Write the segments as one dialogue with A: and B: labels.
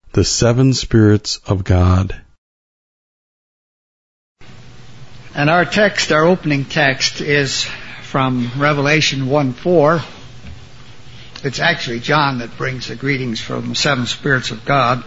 A: The Seven Spirits of God.
B: And our opening text, is from Revelation 1:4. It's actually John that brings the greetings from the seven spirits of God.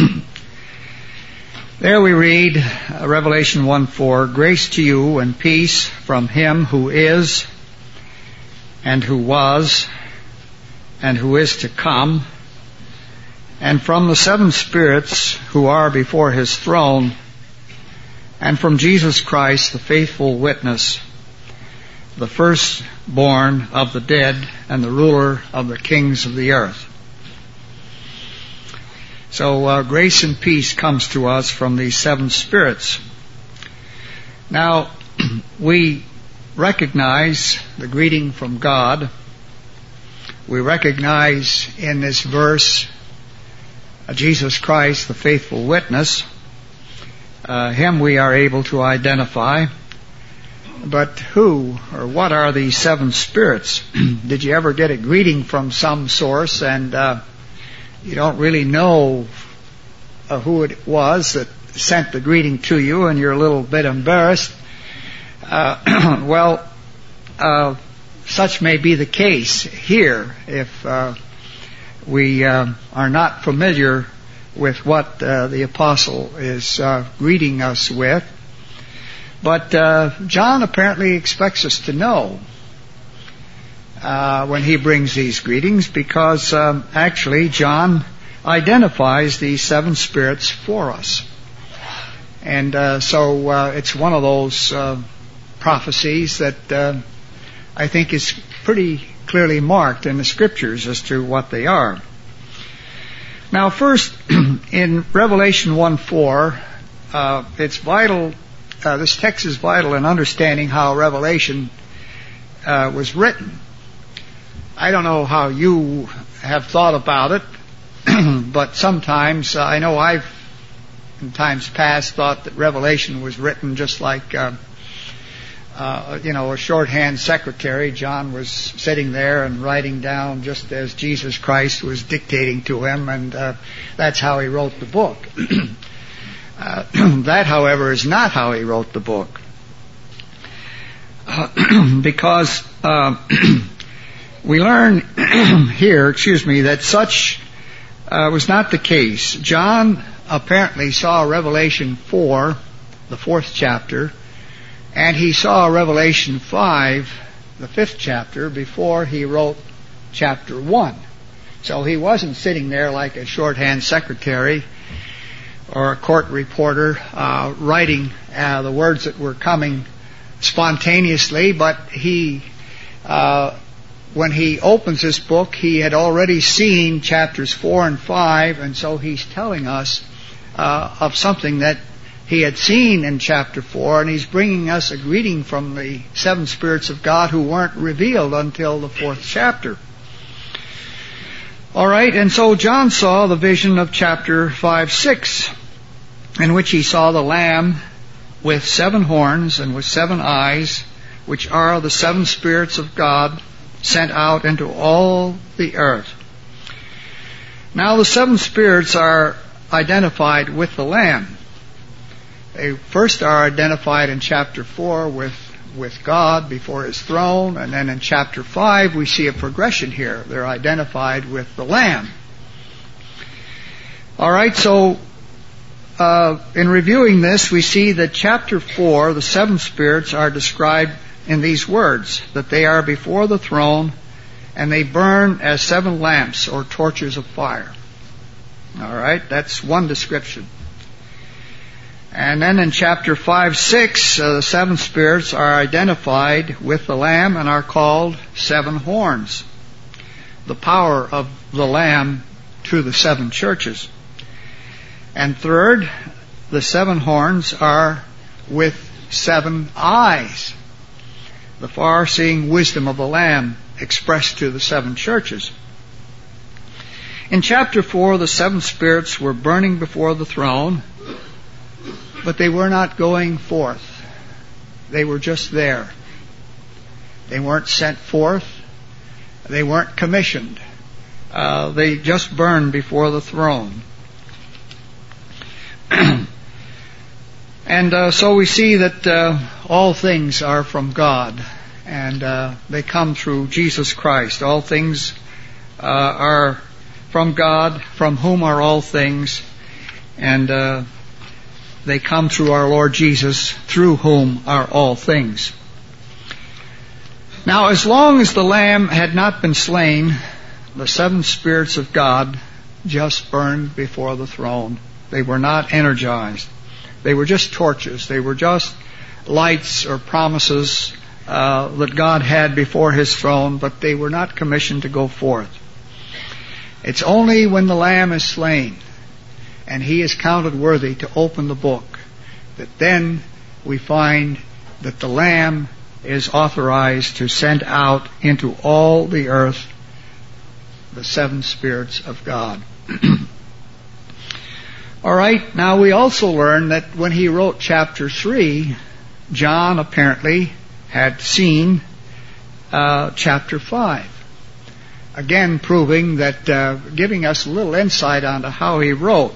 B: There we read, Revelation 1:4, "Grace to you and peace from him who is, and who was, and who is to come, and from the seven spirits who are before his throne, and from Jesus Christ, the faithful witness, the firstborn of the dead, and the ruler of the kings of the earth." So grace and peace comes to us from these seven spirits. Now, we recognize the greeting from God. We recognize in this verse Jesus Christ, the faithful witness. Him we are able to identify. But who or what are these seven spirits? Did you ever get a greeting from some source and you don't really know who it was that sent the greeting to you, and you're a little bit embarrassed? Such may be the case here if we are not familiar with what the apostle is greeting us with. But John apparently expects us to know when he brings these greetings, because actually John identifies these seven spirits for us. And so it's one of those prophecies that I think is pretty clearly marked in the Scriptures as to what they are. Now, first, in Revelation 1:4, it's vital. This text is vital in understanding how Revelation was written. I don't know how you have thought about it, but sometimes I know I've, in times past, thought that Revelation was written just like a shorthand secretary. John was sitting there and writing down just as Jesus Christ was dictating to him, and that's how he wrote the book. That, however, is not how he wrote the book. Because we learn here, that such was not the case. John apparently saw Revelation 4, the 4th chapter, and he saw Revelation 5, the 5th chapter, before he wrote chapter 1. So he wasn't sitting there like a shorthand secretary or a court reporter writing the words that were coming spontaneously, but he, when he opens this book, he had already seen chapters 4 and 5, and so he's telling us of something that he had seen in chapter 4, and he's bringing us a greeting from the seven spirits of God who weren't revealed until the 4th chapter. All right, and so John saw the vision of chapter 5-6, in which he saw the Lamb with 7 horns and with 7 eyes, which are the 7 spirits of God sent out into all the earth. Now the 7 spirits are identified with the Lamb. They first are identified in chapter 4 with God before His throne, and then in chapter 5 we see a progression here. They're identified with the Lamb. All right, so in reviewing this, we see that chapter 4, the 7 spirits are described in these words, that they are before the throne, and they burn as 7 lamps or torches of fire. All right, that's one description. And then in chapter 5-6, the 7 spirits are identified with the Lamb and are called 7 horns, the power of the Lamb to the 7 churches. And third, the 7 horns are with 7 eyes, the far-seeing wisdom of the Lamb expressed to the 7 churches. In chapter 4, the 7 spirits were burning before the throne, but they were not going forth. They were just there. They weren't sent forth. They weren't commissioned. They just burned before the throne. And so we see that all things are from God, and they come through Jesus Christ. All things are from God, from whom are all things, and they come through our Lord Jesus, through whom are all things. Now, as long as the Lamb had not been slain, the seven spirits of God just burned before the throne. They were not energized. They were just torches. They were just lights or promises that God had before His throne, but they were not commissioned to go forth. It's only when the Lamb is slain and He is counted worthy to open the book that then we find that the Lamb is authorized to send out into all the earth the seven spirits of God. All right, now we also learn that when he wrote chapter 3, John apparently had seen chapter 5. Again, proving that, giving us a little insight onto how he wrote.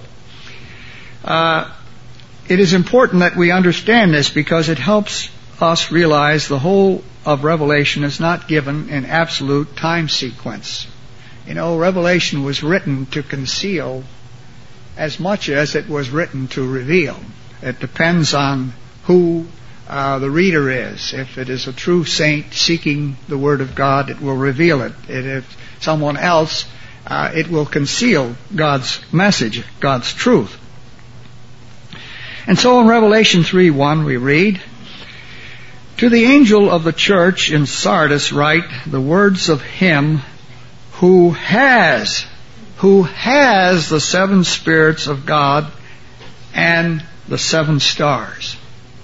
B: It is important that we understand this because it helps us realize the whole of Revelation is not given in absolute time sequence. You know, Revelation was written to conceal as much as it was written to reveal. It depends on who the reader is. If it is a true saint seeking the Word of God, it will reveal it. If someone else, it will conceal God's message, God's truth. And so in Revelation 3:1 we read, "To the angel of the church in Sardis write the words of Him who has the seven spirits of God and the seven stars."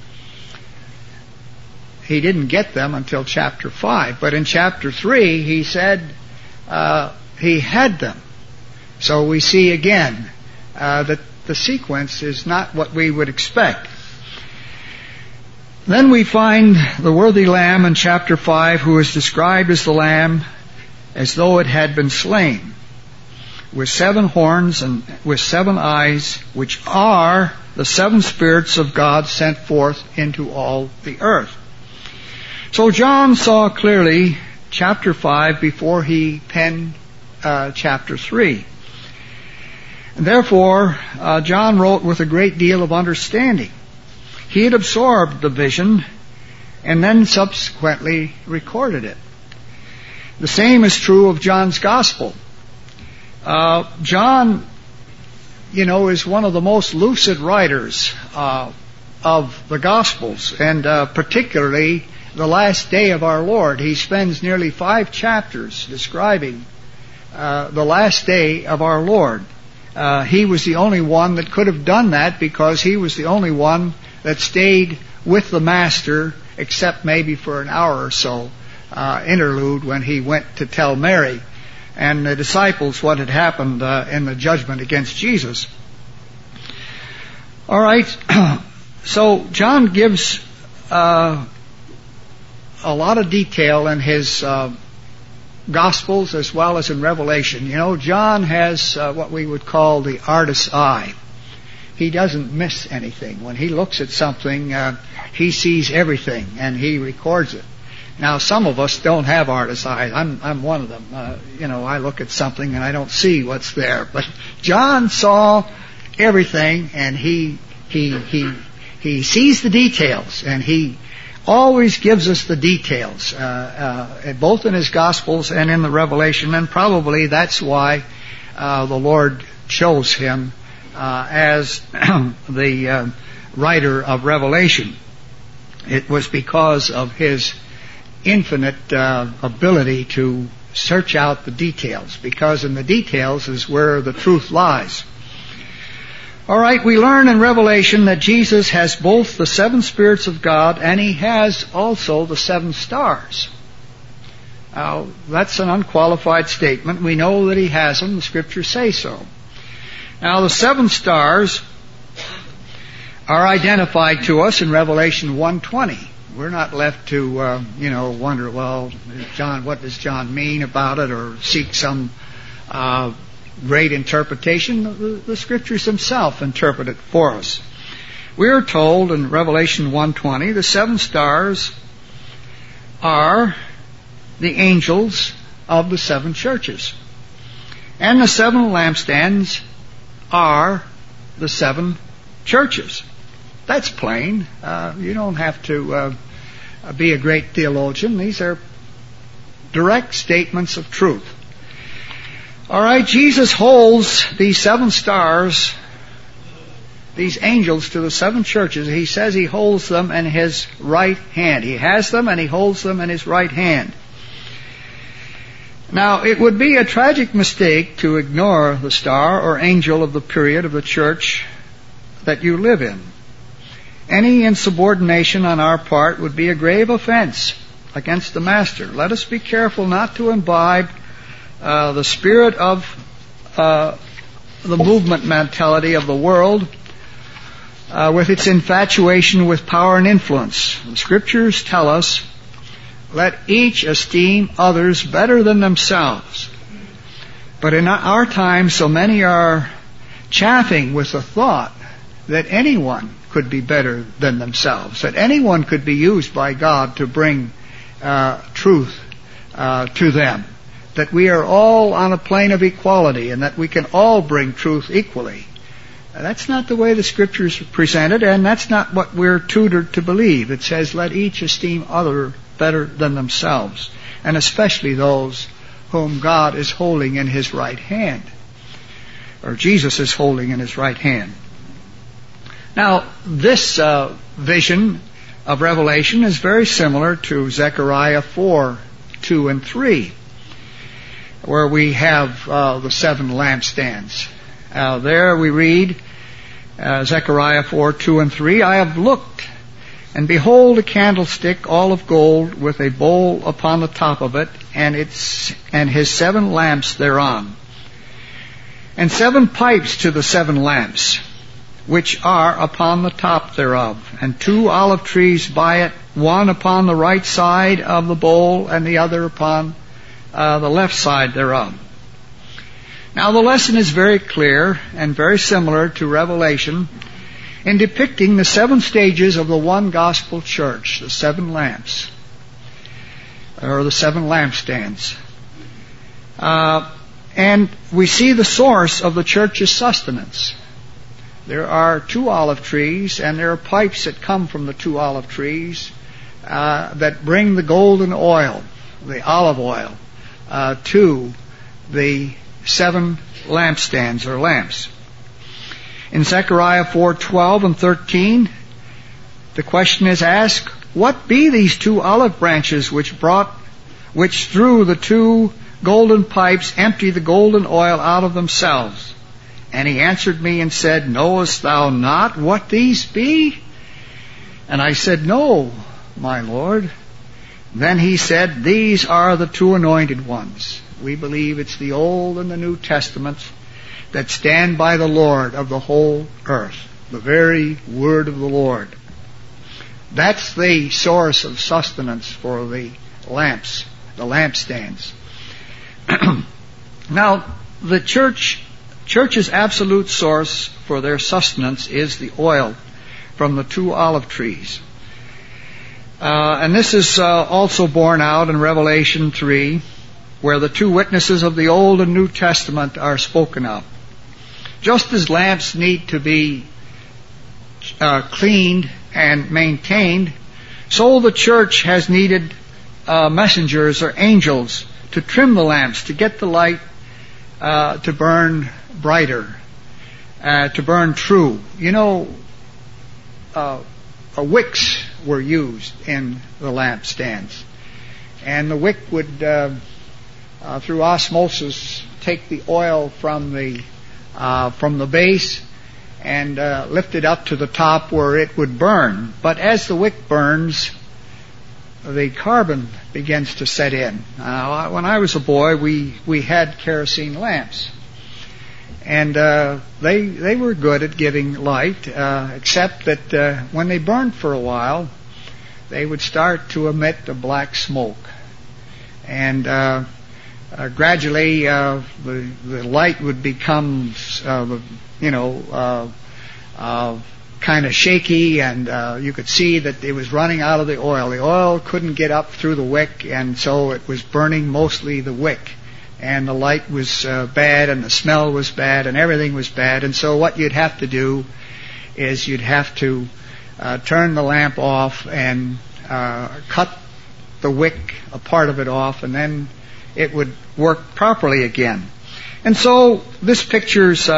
B: He didn't get them until chapter 5, but in chapter 3 he said he had them. So we see again that the sequence is not what we would expect. Then we find the worthy Lamb in chapter 5, who is described as the Lamb as though it had been slain, with 7 horns and with 7 eyes, which are the 7 spirits of God sent forth into all the earth. So John saw clearly chapter 5 before he penned chapter 3. And therefore, John wrote with a great deal of understanding. He had absorbed the vision and then subsequently recorded it. The same is true of John's Gospel. John, is one of the most lucid writers of the Gospels, and particularly the last day of our Lord. He spends nearly 5 chapters describing the last day of our Lord. He was the only one that could have done that because he was the only one that stayed with the Master, except maybe for an hour or so, interlude when he went to tell Mary and the disciples what had happened in the judgment against Jesus. All right, so John gives a lot of detail in his Gospels as well as in Revelation. John has what we would call the artist's eye. He doesn't miss anything. When he looks at something, he sees everything and he records it. Now, some of us don't have artist's eyes. I'm one of them. I look at something and I don't see what's there. But John saw everything, and he sees the details, and he always gives us the details, both in his Gospels and in the Revelation, and probably that's why the Lord chose him as the writer of Revelation. It was because of his infinite ability to search out the details, because in the details is where the truth lies. All right, we learn in Revelation that Jesus has both the 7 spirits of God and he has also the 7 stars. Now, that's an unqualified statement. We know that he has them. The Scriptures say so. Now, the 7 stars are identified to us in Revelation 1:20. We're not left to, wonder, well, John, what does John mean about it, or seek some great interpretation. The Scriptures themselves interpret it for us. We are told in Revelation 1:20, the 7 stars are the angels of the 7 churches. And the 7 lampstands are the 7 churches. That's plain. You don't have to be a great theologian. These are direct statements of truth. All right, Jesus holds these 7 stars, these angels to the 7 churches. He says he holds them in his right hand. He has them and he holds them in his right hand. Now, it would be a tragic mistake to ignore the star or angel of the period of the church that you live in. Any insubordination on our part would be a grave offense against the Master. Let us be careful not to imbibe the spirit of the movement mentality of the world with its infatuation with power and influence. The Scriptures tell us, let each esteem others better than themselves. But in our time, so many are chaffing with the thought that anyone could be better than themselves, that anyone could be used by God to bring truth to them, that we are all on a plane of equality and that we can all bring truth equally. That's not the way the Scriptures are presented, and that's not what we're tutored to believe. It says, let each esteem other better than themselves, and especially those whom God is holding in his right hand, or Jesus is holding in his right hand. Now, this vision of Revelation is very similar to Zechariah 4:2 and 3, where we have the 7 lampstands. There we read, Zechariah 4:2 and 3, I have looked, and behold a candlestick all of gold, with a bowl upon the top of it, and his 7 lamps thereon, and 7 pipes to the 7 lamps, which are upon the top thereof, and 2 olive trees by it, one upon the right side of the bowl, and the other upon the left side thereof. Now the lesson is very clear and very similar to Revelation in depicting the 7 stages of the one gospel church, the 7 lamps, or the 7 lampstands. And we see the source of the church's sustenance. There are 2 olive trees, and there are pipes that come from the 2 olive trees that bring the golden oil, the olive oil, to the 7 lampstands or lamps. In Zechariah 4:12 and 13, the question is asked, what be these 2 olive branches which through the 2 golden pipes empty the golden oil out of themselves? And he answered me and said, knowest thou not what these be? And I said, no, my Lord. Then he said, these are the 2 anointed ones. We believe it's the Old and the New Testaments that stand by the Lord of the whole earth, the very word of the Lord. That's the source of sustenance for the lamps, the lampstands. Now, the church's absolute source for their sustenance is the oil from the 2 olive trees. And this is also borne out in Revelation 3, where the 2 witnesses of the Old and New Testament are spoken of. Just as lamps need to be cleaned and maintained, so the church has needed messengers or angels to trim the lamps, to get the light to burn brighter, to burn true. You know, wicks were used in the lampstands, and the wick would, through osmosis, take the oil from the base and lift it up to the top where it would burn. But as the wick burns, the carbon begins to set in. When I was a boy, we had kerosene lamps, and they were good at giving light, except that when they burned for a while, they would start to emit a black smoke, and gradually the light would become, kind of shaky, and you could see that it was running out of the oil. The oil couldn't get up through the wick, and so it was burning mostly the wick. And the light was bad, and the smell was bad, and everything was bad. And so what you'd have to do is you'd have to turn the lamp off and cut the wick, a part of it off, and then it would work properly again. And so this pictures,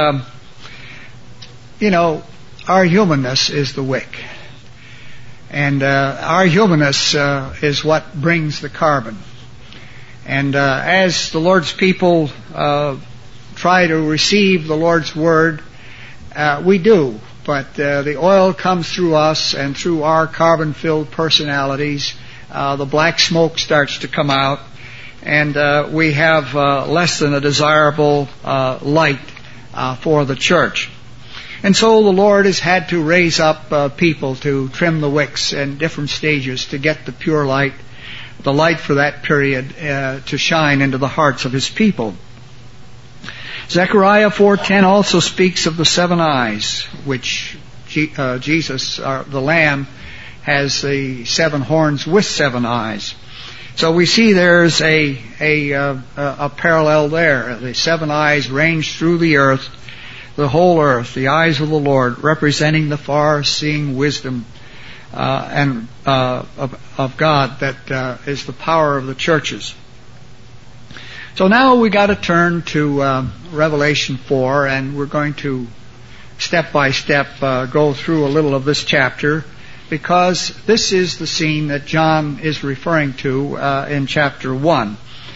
B: our humanness is the wick. And our humanness is what brings the carbon. And as the Lord's people try to receive the Lord's Word, we do. But the oil comes through us and through our carbon-filled personalities. The black smoke starts to come out, and we have less than a desirable light for the church. And so the Lord has had to raise up people to trim the wicks in different stages to get the pure light, the light for that period, to shine into the hearts of His people. Zechariah 4:10 also speaks of the 7 eyes, which Jesus, the Lamb, has the 7 horns with 7 eyes. So we see there's a parallel there. The 7 eyes range through the earth, the whole earth, the eyes of the Lord, representing the far-seeing wisdom of God that is the power of the churches. So now we got to turn to Revelation 4, and we're going to step by step go through a little of this chapter, because this is the scene that John is referring to in chapter 1.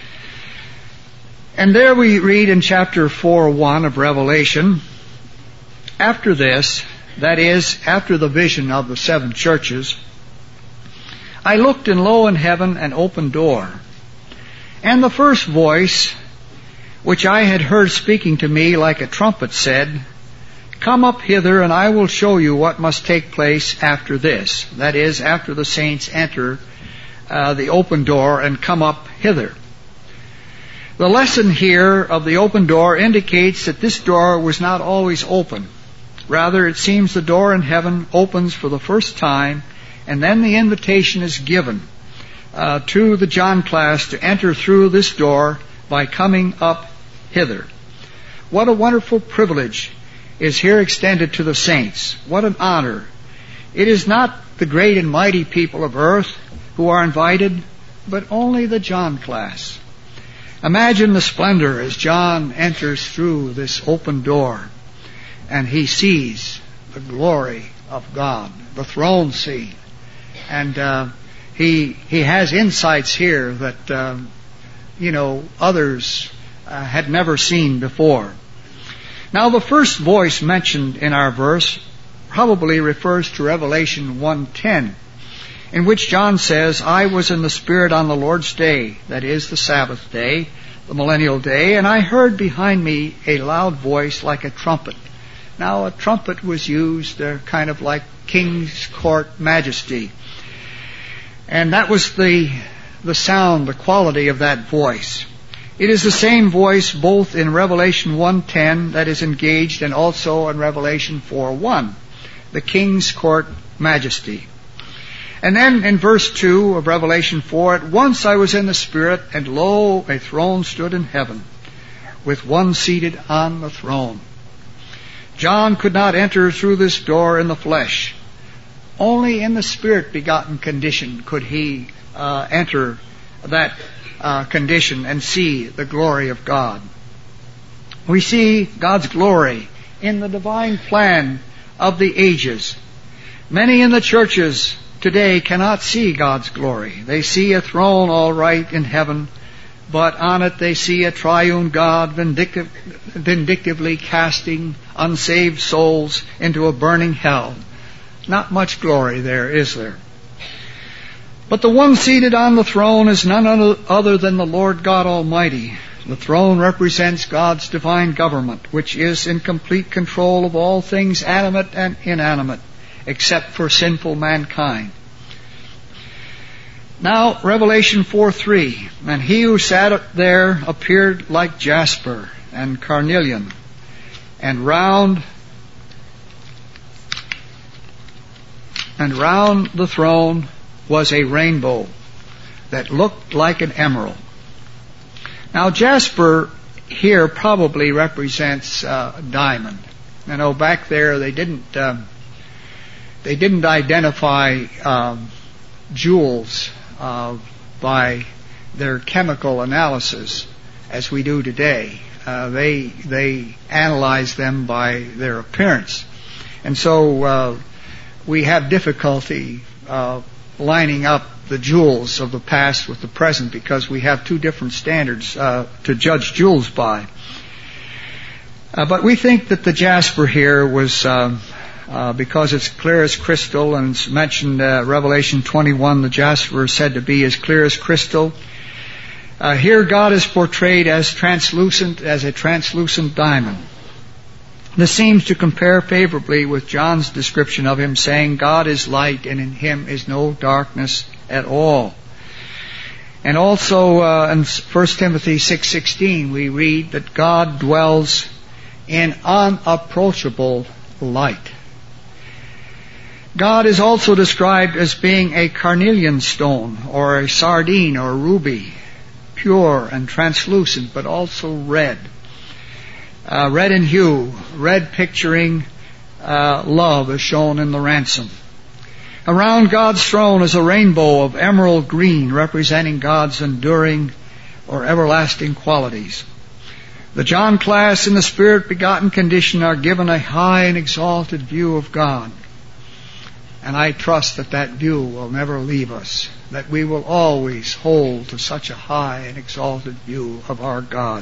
B: And there we read in chapter 4:1 of Revelation, "After this," that is, after the vision of the 7 churches, "I looked, and lo, in heaven an open door. And the first voice, which I had heard speaking to me like a trumpet, said, Come up hither, and I will show you what must take place after this." That is, after the saints enter the open door and come up hither. The lesson here of the open door indicates that this door was not always open. Rather, it seems the door in heaven opens for the first time, and then the invitation is given to the John class to enter through this door by coming up hither. What a wonderful privilege is here extended to the saints. What an honor. It is not the great and mighty people of earth who are invited, but only the John class. Imagine the splendor as John enters through this open door, and he sees the glory of God, the throne scene. And he has insights here that others had never seen before. Now, the first voice mentioned in our verse probably refers to Revelation 1:10, in which John says, "I was in the Spirit on the Lord's day," that is, the Sabbath day, the millennial day, "and I heard behind me a loud voice like a trumpet." Now, a trumpet was used kind of like King's Court majesty. And that was the sound, the quality of that voice. It is the same voice both in Revelation 1:10 that is engaged, and also in Revelation 4:1, the King's Court majesty. And then in verse 2 of Revelation 4, "At once I was in the Spirit, and lo, a throne stood in heaven, with one seated on the throne." John could not enter through this door in the flesh. Only in the Spirit-begotten condition could he enter that condition and see the glory of God. We see God's glory in the divine plan of the ages. Many in the churches today cannot see God's glory. They see a throne all right in heaven, but on it they see a triune God vindictively casting unsaved souls into a burning hell. Not much glory there, is there? But the one seated on the throne is none other than the Lord God Almighty. The throne represents God's divine government, which is in complete control of all things animate and inanimate, except for sinful mankind. Now, Revelation 4:3. And he who sat there appeared like jasper and carnelian, and round the throne was a rainbow that looked like an emerald. Now, jasper here probably represents diamond. You know, back there they didn't identify jewels by their chemical analysis as we do today. They analyzed them by their appearance, and so we have difficulty lining up the jewels of the past with the present, because we have two different standards to judge jewels by. But we think that the jasper here was, because it's clear as crystal, and it's mentioned Revelation 21, the jasper is said to be as clear as crystal. Here God is portrayed as a translucent diamond. This seems to compare favorably with John's description of him, saying, God is light, and in him is no darkness at all. And also in 1 Timothy 6:16 we read that God dwells in unapproachable light. God is also described as being a carnelian stone, or a sardine, or ruby, pure and translucent, but also red. Red in hue, red picturing love as shown in the ransom. Around God's throne is a rainbow of emerald green, representing God's enduring or everlasting qualities. The John class in the Spirit-begotten condition are given a high and exalted view of God. And I trust that that view will never leave us, that we will always hold to such a high and exalted view of our God.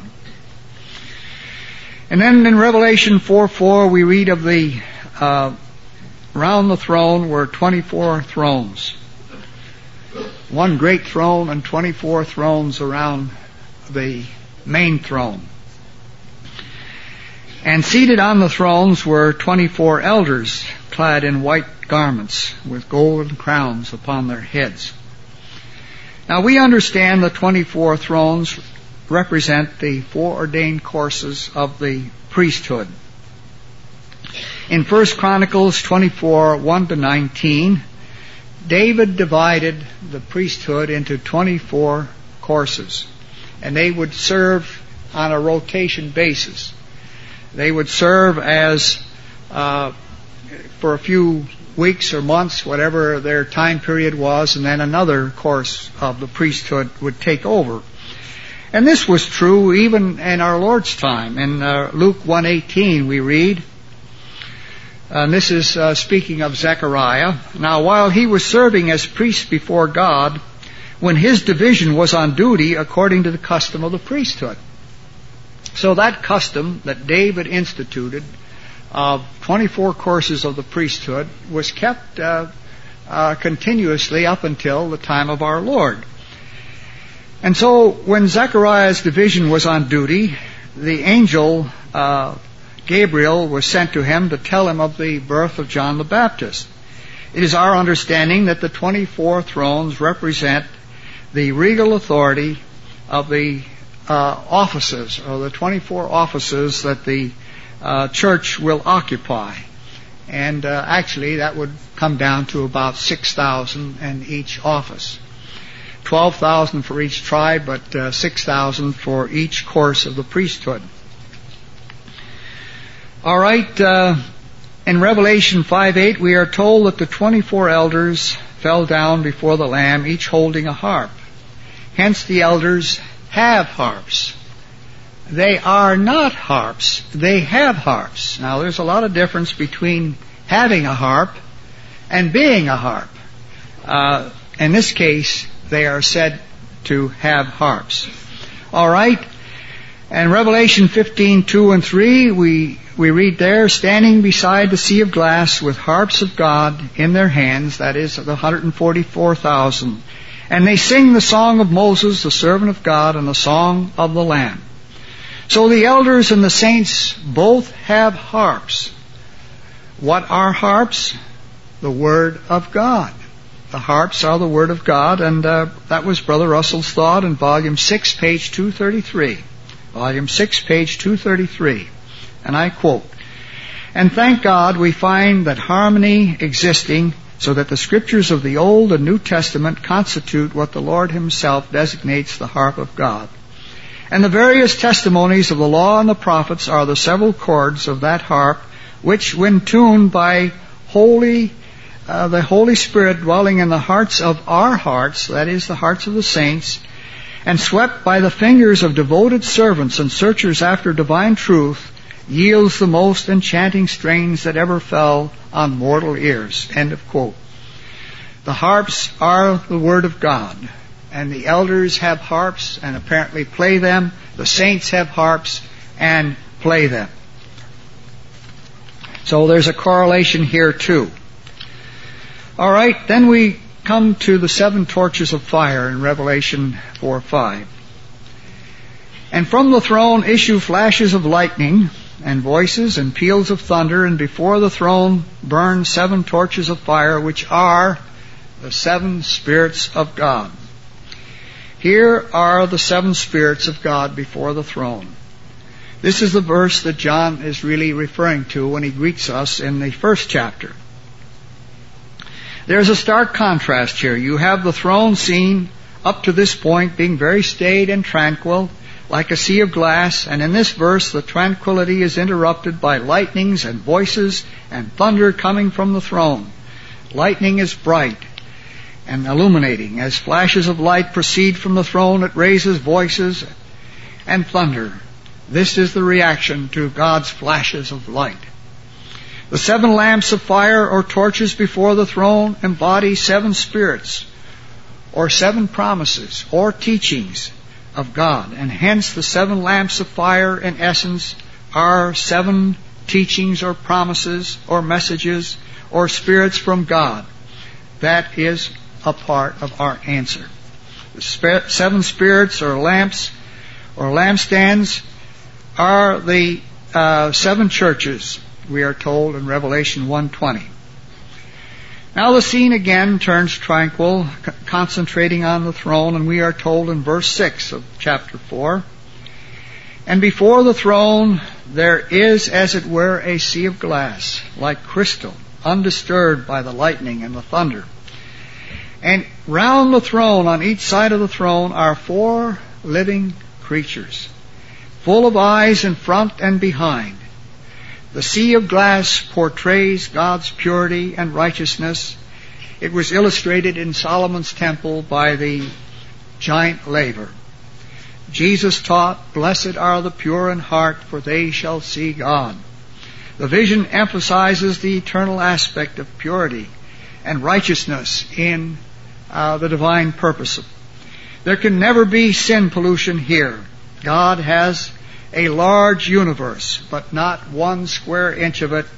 B: And then in Revelation 4:4 we read of the round the throne were 24 thrones. One great throne and 24 thrones around the main throne. And seated on the thrones were 24 elders, clad in white garments, with golden crowns upon their heads. Now we understand the 24 thrones represent the foreordained courses of the priesthood. In 1 Chronicles 24, 1-19, David divided the priesthood into 24 courses, and they would serve on a rotation basis. They would serve as for a few weeks or months, whatever their time period was, and then another course of the priesthood would take over. And this was true even in our Lord's time. In Luke 1:18 we read, and this is speaking of Zechariah, now while he was serving as priest before God, when his division was on duty according to the custom of the priesthood. So that custom that David instituted of 24 courses of the priesthood was kept continuously up until the time of our Lord. And so when Zechariah's division was on duty, the angel Gabriel was sent to him to tell him of the birth of John the Baptist. It is our understanding that the 24 thrones represent the regal authority of the offices, or the 24 offices that the church will occupy. And actually that would come down to about 6,000 in each office. 12,000 for each tribe, but 6,000 for each course of the priesthood. All right, in Revelation 5:8 we are told that the 24 elders fell down before the Lamb, each holding a harp. Hence the elders have harps. They are not harps, they have harps. Now there's a lot of difference between having a harp and being a harp. In this case, they are said to have harps. All right. And Revelation 15:2-3, we read there, standing beside the sea of glass with harps of God in their hands, that is, the 144,000. And they sing the song of Moses, the servant of God, and the song of the Lamb. So the elders and the saints both have harps. What are harps? The Word of God. the harps are the Word of God, and that was Brother Russell's thought in Volume 6, page 233. Volume 6, page 233. And I quote, "And thank God we find that harmony existing so that the Scriptures of the Old and New Testament constitute what the Lord Himself designates the harp of God. And the various testimonies of the law and the prophets are the several chords of that harp, which, when tuned by the Holy Spirit dwelling in the hearts of our hearts, that is, the hearts of the saints, and swept by the fingers of devoted servants and searchers after divine truth, yields the most enchanting strains that ever fell on mortal ears." End of quote. The harps are the Word of God, and the elders have harps and apparently play them. The saints have harps and play them. So there's a correlation here too. All right, then we come to the 7 torches of fire in Revelation 4:5. "And from the throne issue flashes of lightning, and voices and peals of thunder, and before the throne burn 7 torches of fire, which are the 7 spirits of God." Here are the 7 spirits of God before the throne. This is the verse that John is really referring to when he greets us in the 1st chapter. There's a stark contrast here. You have the throne scene up to this point being very staid and tranquil, like a sea of glass, and in this verse the tranquility is interrupted by lightnings and voices and thunder coming from the throne. Lightning is bright and illuminating. As flashes of light proceed from the throne, it raises voices and thunder. This is the reaction to God's flashes of light. The 7 lamps of fire or torches before the throne embody 7 spirits or 7 promises or teachings of God, and hence the 7 lamps of fire in essence are 7 teachings or promises or messages or spirits from God. That is a part of our answer. The 7 spirits or lamps or lampstands are the 7 churches, we are told in Revelation 1:20. Now the scene again turns tranquil, concentrating on the throne, and we are told in verse 6 of chapter 4, "And before the throne there is, as it were, a sea of glass, like crystal, undisturbed by the lightning and the thunder. And round the throne, on each side of the throne, are 4 living creatures, full of eyes in front and behind. The sea of glass portrays God's purity and righteousness. It was illustrated in Solomon's temple by the giant laver. Jesus taught, 'Blessed are the pure in heart, for they shall see God.' The vision emphasizes the eternal aspect of purity and righteousness in the divine purpose. There can never be sin pollution here. God has a large universe, but not 1 square inch of it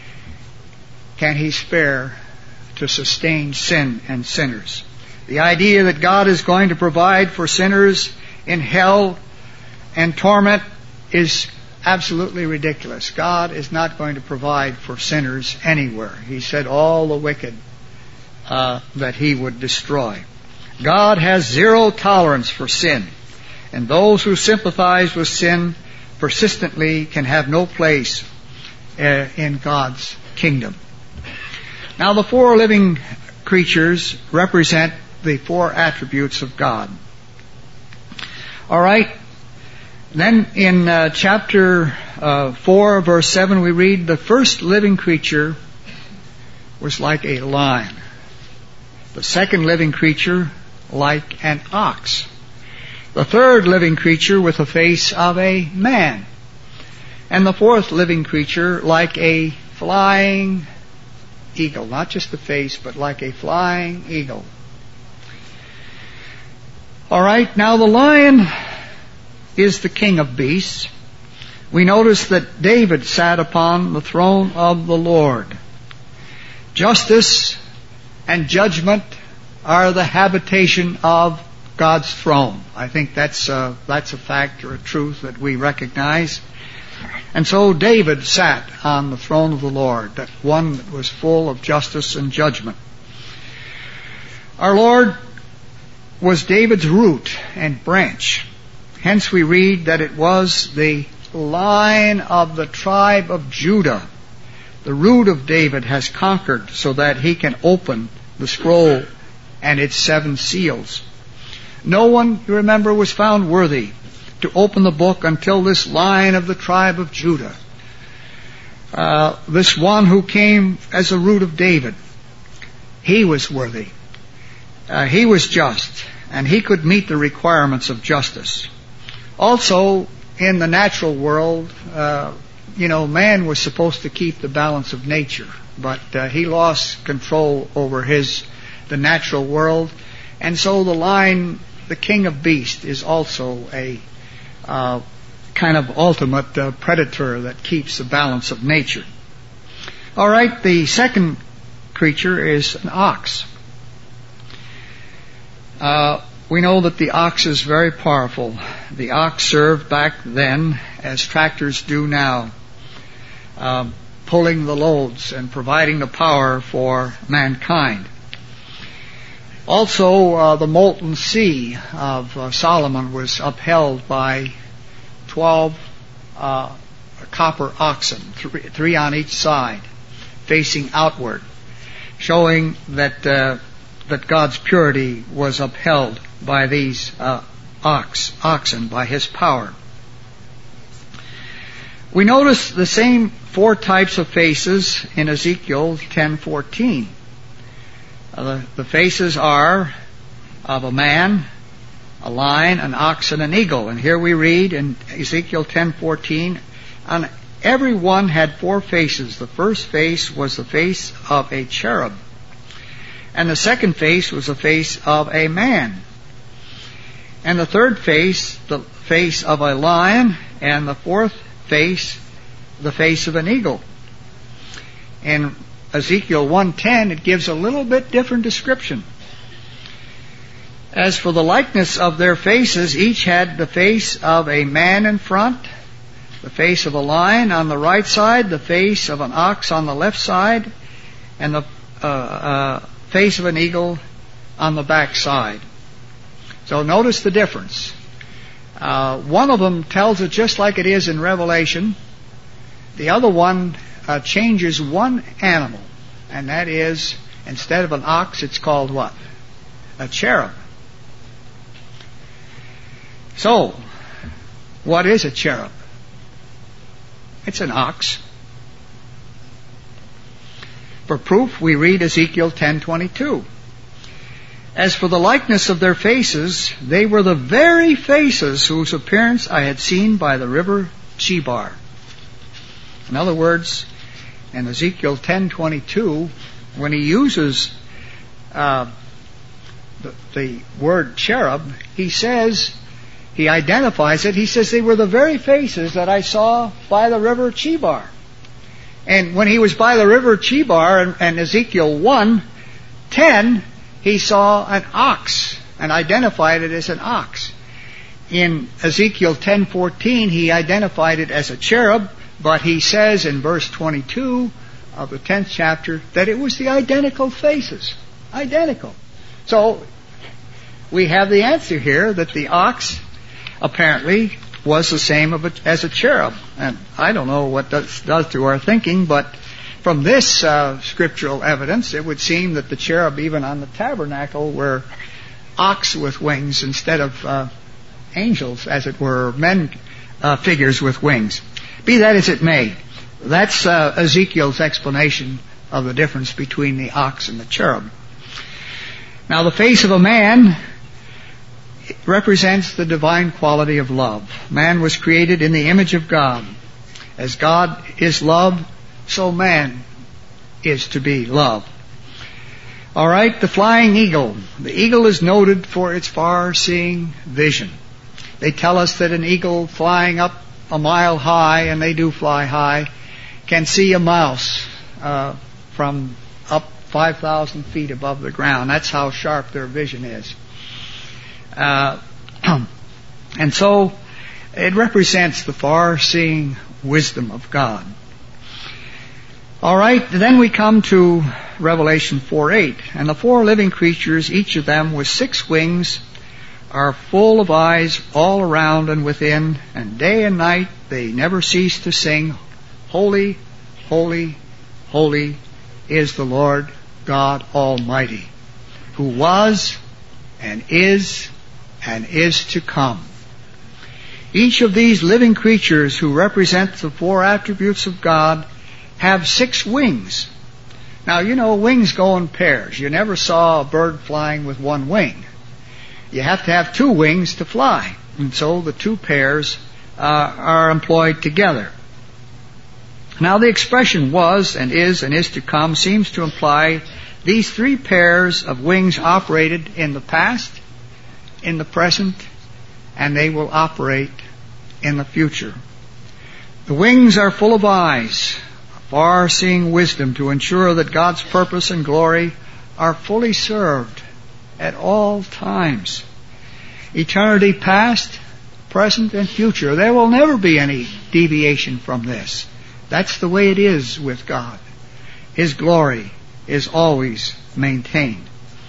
B: can He spare to sustain sin and sinners. The idea that God is going to provide for sinners in hell and torment is absolutely ridiculous. God is not going to provide for sinners anywhere. He said all the wicked that He would destroy. God has 0 tolerance for sin, and those who sympathize with sin persistently can have no place in God's kingdom. Now the 4 living creatures represent the 4 attributes of God. All right. Then in chapter 4, verse 7, we read, "The first living creature was like a lion. The second living creature like an ox. The third living creature with the face of a man. And the 4th living creature like a flying eagle." Not just the face, but like a flying eagle. All right, now the lion is the king of beasts. We notice that David sat upon the throne of the Lord. Justice and judgment are the habitation of God's throne. I think that's a fact or a truth that we recognize. And so David sat on the throne of the Lord, that one that was full of justice and judgment. Our Lord was David's root and branch. Hence we read that it was the line of the tribe of Judah. The root of David has conquered so that he can open the scroll and its 7 seals. No one, you remember, was found worthy to open the book until this line of the tribe of Judah. This one who came as a root of David, he was worthy. He was just, and he could meet the requirements of justice. Also, in the natural world, man was supposed to keep the balance of nature, but he lost control over the natural world, and so the line, the king of beasts, is also a kind of ultimate predator that keeps the balance of nature. All right, the second creature is an ox. We know that the ox is very powerful. The ox served back then as tractors do now, pulling the loads and providing the power for mankind. Also, the molten sea of Solomon was upheld by 12 copper oxen, 3 on each side, facing outward, showing that God's purity was upheld by these oxen, by His power. We notice the same 4 types of faces in Ezekiel 10:14. The faces are of a man, a lion, an ox, and an eagle. And here we read in Ezekiel 10:14, and every one had 4 faces. The first face was the face of a cherub, and the second face was the face of a man, and the third face, the face of a lion, and the fourth face, the face of an eagle. In Ezekiel 1:10, it gives a little bit different description. As for the likeness of their faces, each had the face of a man in front, the face of a lion on the right side, the face of an ox on the left side, and the face of an eagle on the back side. So notice the difference. One of them tells it just like it is in Revelation. The other one changes one animal, and that is, instead of an ox, it's called what? A cherub. So, what is a cherub? It's an ox. For proof, we read Ezekiel 10:22. As for the likeness of their faces, they were the very faces whose appearance I had seen by the river Chebar. In other words, in Ezekiel 10:22, when he uses the word cherub, he identifies it. He says they were the very faces that I saw by the river Chebar. And when he was by the river Chebar in Ezekiel 1:10, he saw an ox and identified it as an ox. In Ezekiel 10:14, he identified it as a cherub, but he says in verse 22 of the 10th chapter that it was the identical faces. Identical. So, we have the answer here that the ox apparently was the same as a cherub. And I don't know what that does to our thinking, but from this scriptural evidence, it would seem that the cherub even on the tabernacle were ox with wings instead of angels, as it were, men figures with wings. Be that as it may, that's Ezekiel's explanation of the difference between the ox and the cherub. Now, the face of a man represents the divine quality of love. Man was created in the image of God. As God is love, so man is to be love. All right, the flying eagle. The eagle is noted for its far-seeing vision. They tell us that an eagle flying up a mile high, and they do fly high, can see a mouse from up 5,000 feet above the ground. That's how sharp their vision is. And so it represents the far-seeing wisdom of God. All right, then we come to Revelation 4:8. And the four living creatures, each of them with 6 wings, are full of eyes all around and within, and day and night they never cease to sing, Holy, holy, holy is the Lord God Almighty, who was and is to come. Each of these living creatures who represent the 4 attributes of God have 6 wings. Now, you know, wings go in pairs. You never saw a bird flying with 1 wing. You have to have 2 wings to fly. And so the 2 pairs are employed together. Now, the expression was and is to come seems to imply these 3 pairs of wings operated in the past, in the present, and they will operate in the future. The wings are full of eyes, far-seeing wisdom to ensure that God's purpose and glory are fully served at all times. Eternity past, present, and future. There will never be any deviation from this. That's the way it is with God. His glory is always maintained.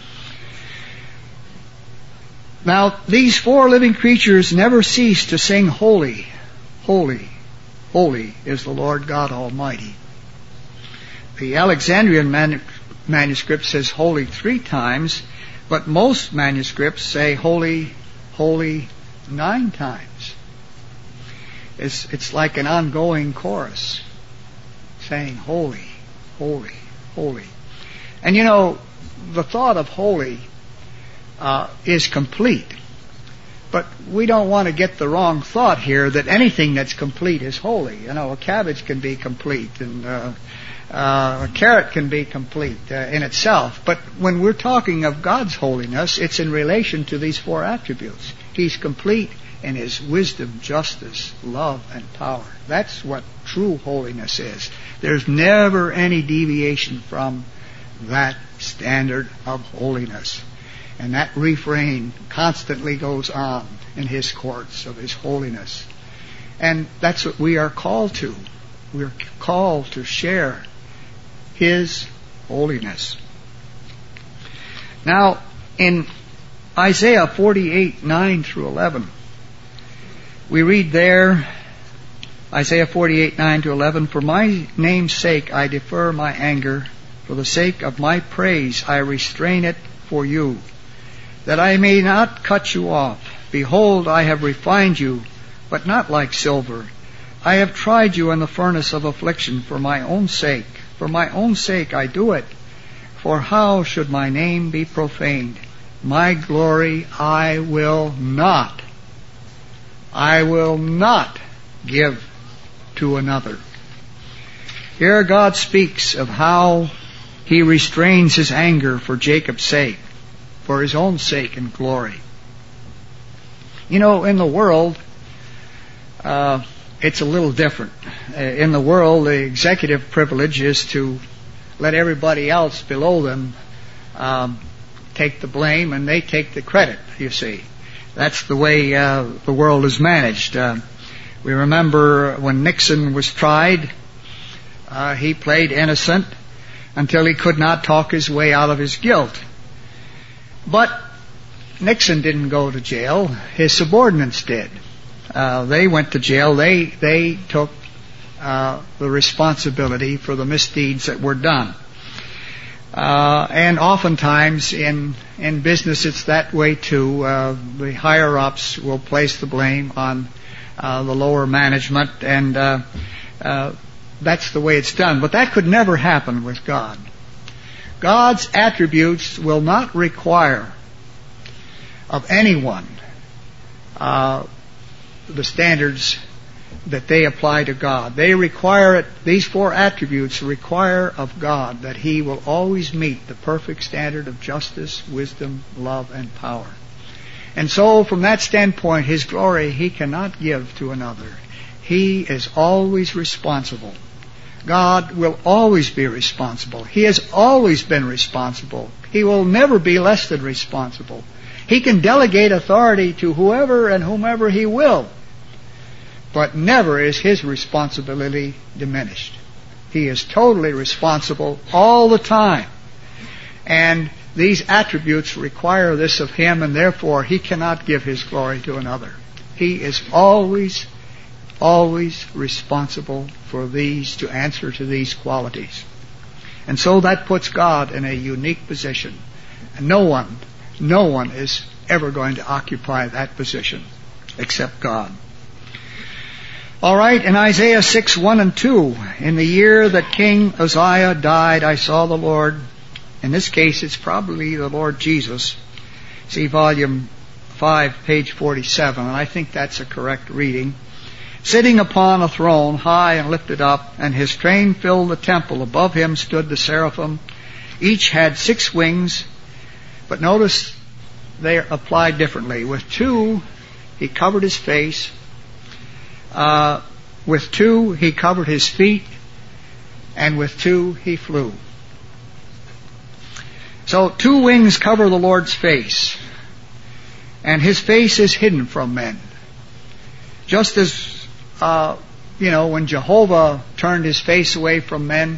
B: Now, these 4 living creatures never cease to sing, Holy, holy, holy is the Lord God Almighty. The Alexandrian manuscript says holy 3 times, but most manuscripts say holy, holy 9 times. It's like an ongoing chorus saying holy, holy, holy. And you know, the thought of holy is complete. But we don't want to get the wrong thought here that anything that's complete is holy. You know, a cabbage can be complete, and a carrot can be complete in itself. But when we're talking of God's holiness, it's in relation to these 4 attributes. He's complete in His wisdom, justice, love, and power. That's what true holiness is. There's never any deviation from that standard of holiness. And that refrain constantly goes on in His courts of His holiness. And that's what we are called to. We're called to share His holiness. Now, in Isaiah 48:9 through 11, we read there, Isaiah 48:9 to 11, For my name's sake I defer my anger, for the sake of my praise I restrain it for you, that I may not cut you off. Behold, I have refined you, but not like silver. I have tried you in the furnace of affliction for my own sake. For my own sake I do it. For how should my name be profaned? My glory I will not give to another. Here God speaks of how He restrains His anger for Jacob's sake, for His own sake and glory. You know, in the world, it's a little different. In the world, the executive privilege is to let everybody else below them take the blame, and they take the credit, you see. That's the way the world is managed. We remember when Nixon was tried, he played innocent until he could not talk his way out of his guilt. But Nixon didn't go to jail. His subordinates did. They went to jail. They took the responsibility for the misdeeds that were done. And oftentimes in business it's that way too. The higher-ups will place the blame on the lower management, and that's the way it's done. But that could never happen with God. God's attributes will not require of anyone the standards that they apply to God. They require it. These 4 attributes require of God that He will always meet the perfect standard of justice, wisdom, love, and power. And so from that standpoint, His glory He cannot give to another. He is always responsible. God will always be responsible. He has always been responsible. He will never be less than responsible. He can delegate authority to whoever and whomever He will, but never is His responsibility diminished. He is totally responsible all the time. And these attributes require this of Him, and therefore He cannot give His glory to another. He is always responsible for these, to answer to these qualities. And so that puts God in a unique position. And no one is ever going to occupy that position except God. All right, in Isaiah 6:1 and 2, in the year that King Uzziah died, I saw the Lord. In this case, it's probably the Lord Jesus. See volume 5, page 47, and I think that's a correct reading. Sitting upon a throne, high and lifted up, and His train filled the temple. Above Him stood the seraphim. Each had 6 wings, but notice they are applied differently. With 2, He covered His face. With 2, He covered His feet. And with 2, He flew. So 2 wings cover the Lord's face. And His face is hidden from men. Just as, when Jehovah turned His face away from men,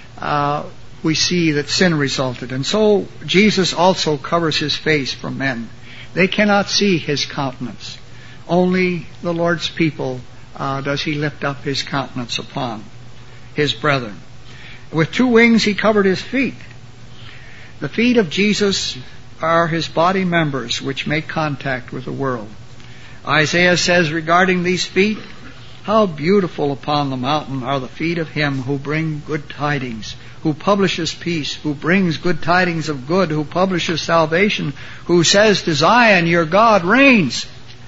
B: we see that sin resulted. And so Jesus also covers His face from men. They cannot see His countenance. Only the Lord's people does He lift up His countenance upon His brethren. With 2 wings He covered His feet. The feet of Jesus are His body members which make contact with the world. Isaiah says regarding these feet, how beautiful upon the mountain are the feet of Him who bring good tidings, who publishes peace, who brings good tidings of good, who publishes salvation, who says to Zion, your God reigns.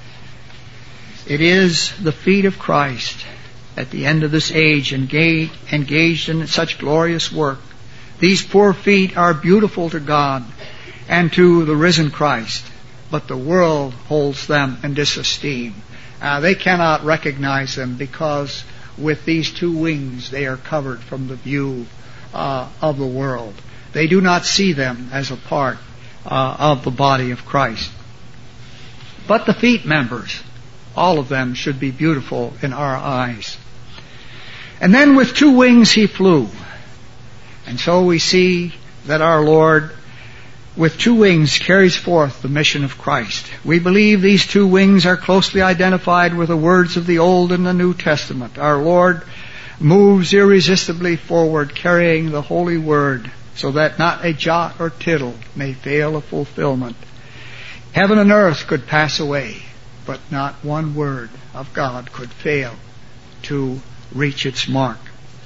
B: It is the feet of Christ at the end of this age engaged in such glorious work. These poor feet are beautiful to God and to the risen Christ, but the world holds them in disesteem. They cannot recognize them because with these 2 wings they are covered from the view of the world. They do not see them as a part of the body of Christ. But the feet members, all of them should be beautiful in our eyes. And then with 2 wings He flew. And so we see that our Lord, with 2 wings, carries forth the mission of Christ. We believe these 2 wings are closely identified with the words of the Old and the New Testament. Our Lord moves irresistibly forward, carrying the Holy Word, so that not a jot or tittle may fail of fulfillment. Heaven and earth could pass away, but not one word of God could fail to reach its mark.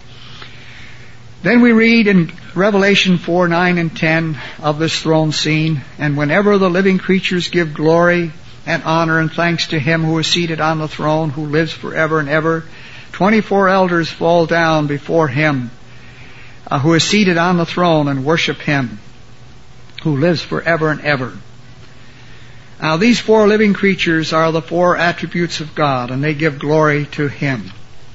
B: Then we read in Revelation 4, 9 and 10 of this throne scene, and whenever the living creatures give glory and honor and thanks to Him who is seated on the throne, who lives forever and ever, 24 elders fall down before Him who is seated on the throne and worship Him who lives forever and ever. Now these 4 living creatures are the 4 attributes of God, and they give glory to Him.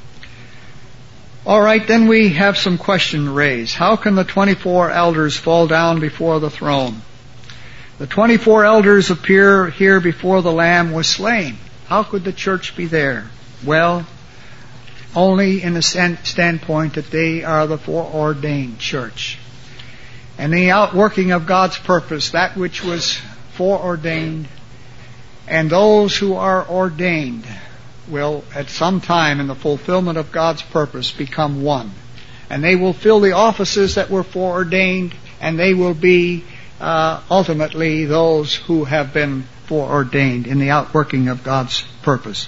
B: All right, then we have some questions raised. How can the 24 elders fall down before the throne? The 24 elders appear here before the Lamb was slain. How could the church be there? Well, only in the standpoint that they are the foreordained church. And the outworking of God's purpose, that which was foreordained, and those who are ordained will at some time in the fulfillment of God's purpose become one. And they will fill the offices that were foreordained, and they will be ultimately those who have been foreordained in the outworking of God's purpose.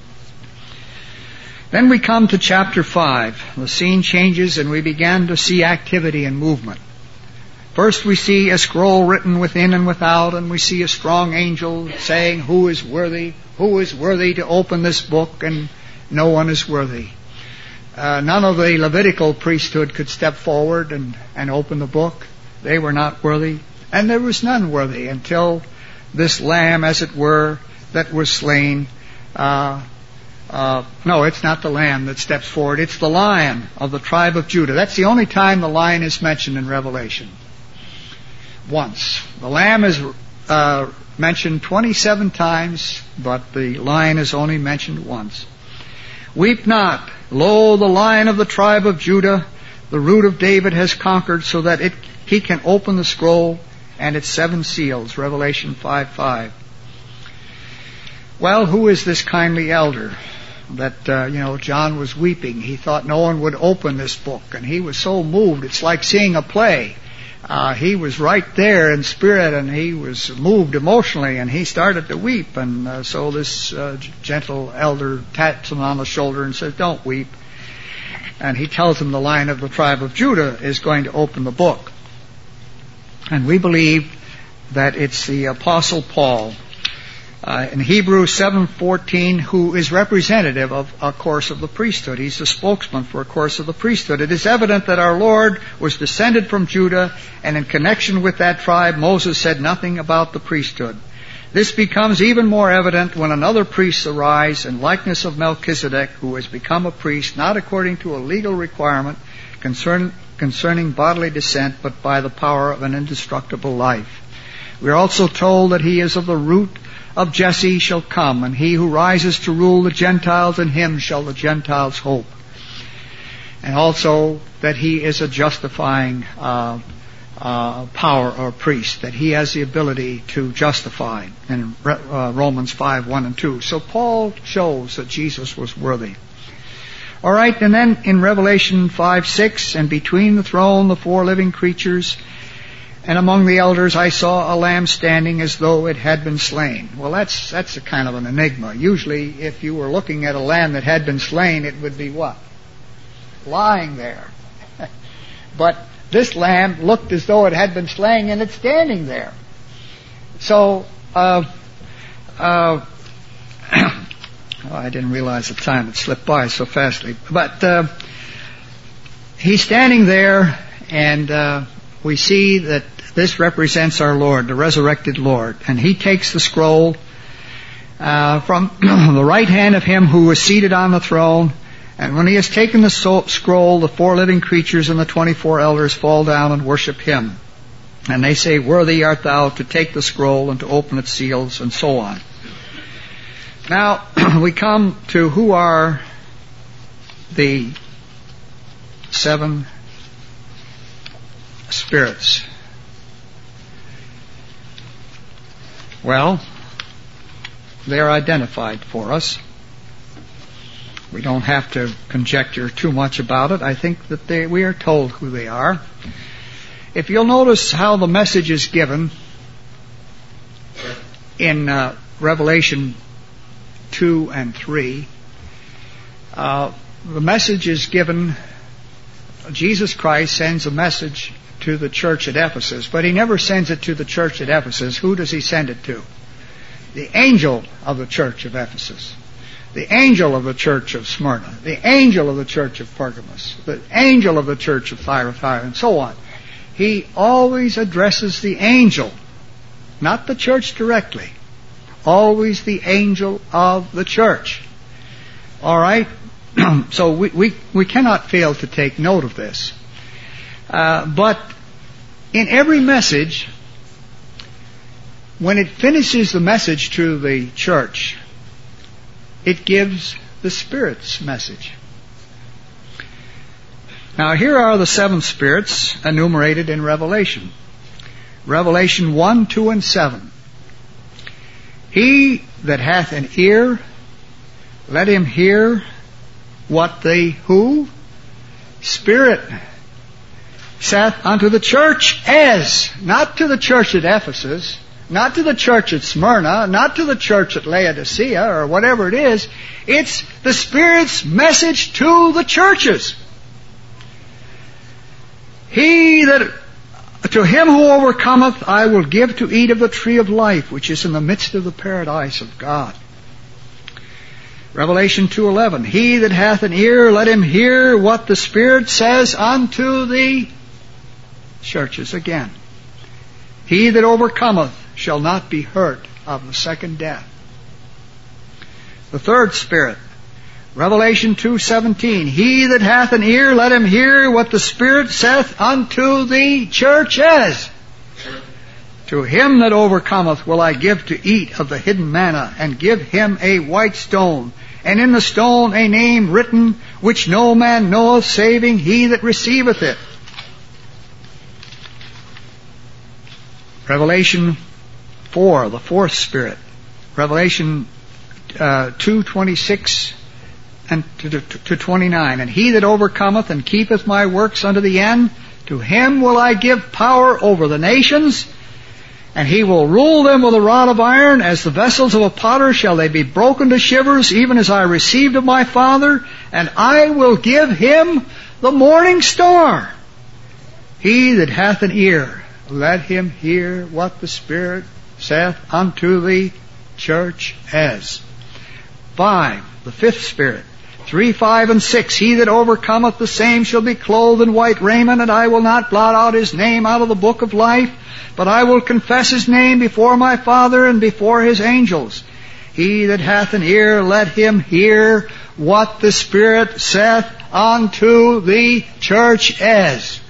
B: Then we come to chapter 5. The scene changes and we begin to see activity and movement. First we see a scroll written within and without, and we see a strong angel saying, who is worthy to open this book? And no one is worthy. None of the Levitical priesthood could step forward and open the book. They were not worthy. And there was none worthy until this lamb, as it were, that was slain. No, it's not the lamb that steps forward. It's the Lion of the tribe of Judah. That's the only time the lion is mentioned in Revelation. Once. The lamb is mentioned 27 times, but the lion is only mentioned once. Weep not. Lo, the Lion of the tribe of Judah, the root of David, has conquered so that He can open the scroll and its 7 seals, Revelation 5:5. Well, who is this kindly elder that, John was weeping? He thought no one would open this book, and he was so moved. It's like seeing a play. He was right there in spirit, and he was moved emotionally, and he started to weep. And so this gentle elder taps him on the shoulder and says, "Don't weep." And he tells him the Lion of the tribe of Judah is going to open the book. And we believe that it's the Apostle Paul in Hebrews 7:14, who is representative of a course of the priesthood. He's the spokesman for a course of the priesthood. It is evident that our Lord was descended from Judah, and in connection with that tribe, Moses said nothing about the priesthood. This becomes even more evident when another priest arise in likeness of Melchizedek, who has become a priest not according to a legal requirement concerning bodily descent, but by the power of an indestructible life. We are also told that he is of the root of Jesse shall come, and he who rises to rule the Gentiles, in him shall the Gentiles hope. And also that he is a justifying power or priest, that he has the ability to justify in Romans 5:1 and 2. So Paul shows that Jesus was worthy. All right, and then in Revelation 5:6, and between the throne, the 4 living creatures, and among the elders I saw a lamb standing as though it had been slain. Well, that's a kind of an enigma. Usually, if you were looking at a lamb that had been slain, it would be what? Lying there. But this lamb looked as though it had been slain, and it's standing there. So, I didn't realize the time had slipped by so fastly. But he's standing there, and we see that this represents our Lord, the resurrected Lord. And he takes the scroll from the right hand of him who was seated on the throne. And when he has taken the scroll, the 4 living creatures and the 24 elders fall down and worship him. And they say, "Worthy art thou to take the scroll and to open its seals," and so on. Now, we come to who are the 7 spirits. Well, they're identified for us. We don't have to conjecture too much about it. I think that we are told who they are. If you'll notice how the message is given in Revelation 2 and 3, the message is given. Jesus Christ sends a message to the church at Ephesus, but he never sends it to the church at Ephesus. Who does he send it to? The angel of the church of Ephesus, the angel of the church of Smyrna, the angel of the church of Pergamos, the angel of the church of Thyatira, and so on. He always addresses the angel, not the church directly. Always the angel of the church. All right? So we cannot fail to take note of this. But in every message, when it finishes the message to the church, it gives the Spirit's message. Now here are the 7 spirits enumerated in Revelation. Revelation 1, 2, and 7. He that hath an ear, let him hear what the who? Spirit saith unto the church as, not to the church at Ephesus, not to the church at Smyrna, not to the church at Laodicea, or whatever it is. It's the Spirit's message to the churches. To him who overcometh, I will give to eat of the tree of life, which is in the midst of the paradise of God. Revelation 2:11. He that hath an ear, let him hear what the Spirit says unto the churches. Again, he that overcometh shall not be hurt of the second death. The 3rd spirit, Revelation 2:17. He that hath an ear, let him hear what the Spirit saith unto the churches. To him that overcometh will I give to eat of the hidden manna, and give him a white stone, and in the stone a name written, which no man knoweth, saving he that receiveth it. Revelation 4, the fourth Spirit. Revelation 2:26 and to 29. And he that overcometh and keepeth my works unto the end, to him will I give power over the nations, and he will rule them with a rod of iron. As the vessels of a potter shall they be broken to shivers, even as I received of my Father, and I will give him the morning star. He that hath an ear, let him hear what the Spirit saith unto the churches. 5, the fifth Spirit. 3, 5, and 6. He that overcometh, the same shall be clothed in white raiment, and I will not blot out his name out of the book of life, but I will confess his name before my Father and before his angels. He that hath an ear, let him hear what the Spirit saith unto the churches.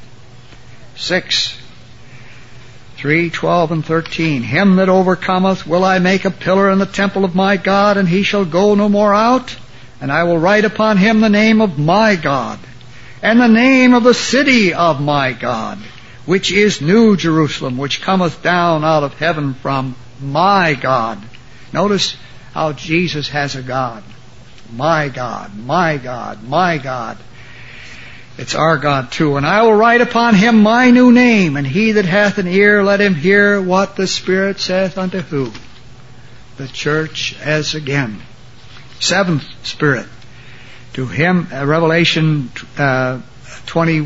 B: 6, 3, 12, and 13. Him that overcometh will I make a pillar in the temple of my God, and he shall go no more out. And I will write upon him the name of my God, and the name of the city of my God, which is New Jerusalem, which cometh down out of heaven from my God. Notice how Jesus has a God. My God, my God, my God. It's our God too. And I will write upon him my new name, and he that hath an ear, let him hear what the Spirit saith unto who? The church as again. Seventh Spirit. To him, Revelation 21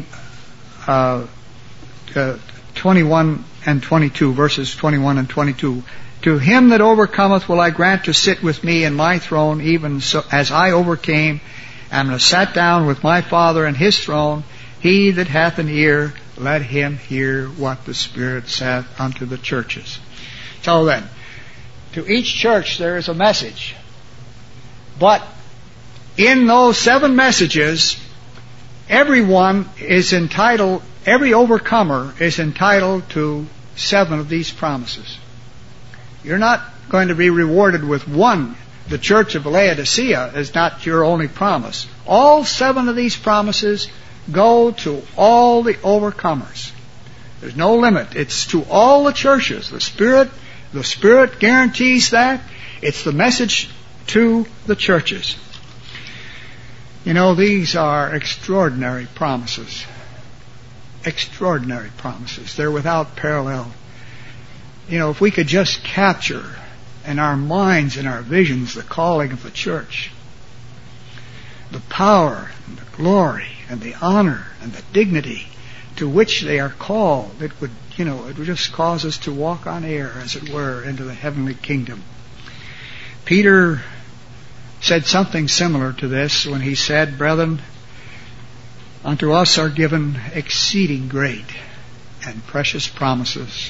B: and 22, verses 21 and 22. To him that overcometh will I grant to sit with me in my throne, even so as I overcame, and have sat down with my Father in his throne. He that hath an ear, let him hear what the Spirit saith unto the churches. So then, to each church there is a message. But in those 7 messages, everyone is entitled, every overcomer is entitled to 7 of these promises. You're not going to be rewarded with one. The church of Laodicea is not your only promise. All 7 of these promises go to all the overcomers. There's no limit. It's to all the churches. The Spirit guarantees that. It's the message to the churches. You know, these are extraordinary promises. Extraordinary promises. They're without parallel. You know, if we could just capture in our minds and our visions the calling of the church, the power and the glory and the honor and the dignity to which they are called, it would just cause us to walk on air, as it were, into the heavenly kingdom. Peter said something similar to this when he said, Brethren, unto us are given exceeding great and precious promises,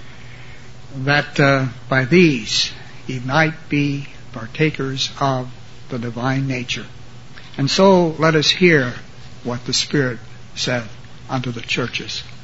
B: that by these ye might be partakers of the divine nature. And so let us hear what the Spirit said unto the churches.